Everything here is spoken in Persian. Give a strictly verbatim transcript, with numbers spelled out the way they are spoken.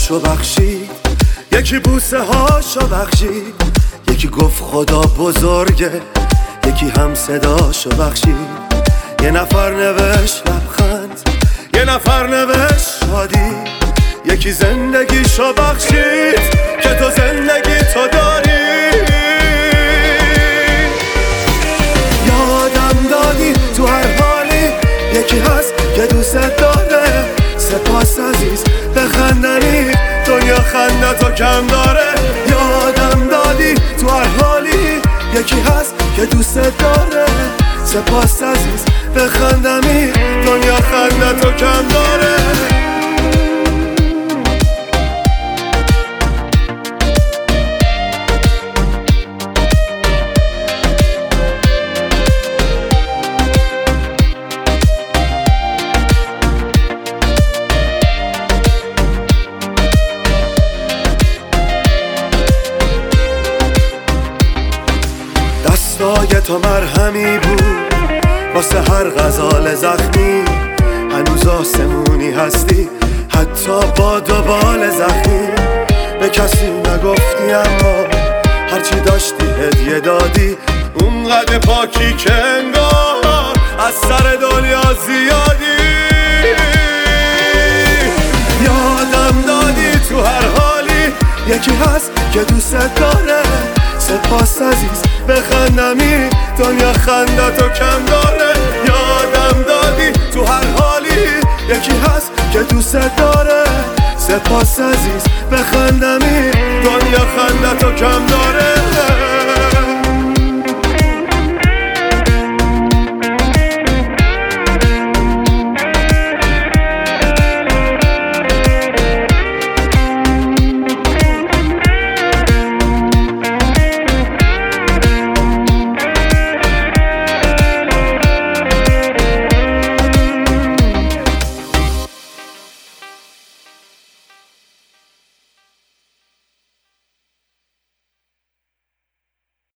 دلاشو بخشید، یکی بوسه هاشو بخشید، یکی گفت خدا بزرگه، یکی هم صداشو بخشید. یه نفر نوشت لبخند، یه نفر نوشت شادی، یکی زندگیشو بخشید که تو زندگی تو داری. یادم دادی تو هر حالی، یکی هست که دوست داره. سپاس عزیز بخندنی، دنیا خندتو کم داره. یادم دادی تو هر حالی، یکی هست که دوست داره. سپاس عزیز بخندمی، دنیا خندتو کم داره. دستای تو مرهمی بود واسه هر غزال زخمی. هنوز آسمونی هستی حتی با دو بال زخمی. به کسی نگفتی اما هرچی داشتی هدیه دادی. اونقدر پاکی که انگار از سر دنیا زیادی. یادم دادی تو هر حالی، یکی هست که دوست داره. سپاس عزیز بخندمی، دنیا خندتو کم داره. یادم دادی تو هر حالی، یکی هست که دوست داره. سپاس عزیز بخندمی، دنیا خندتو کم داره.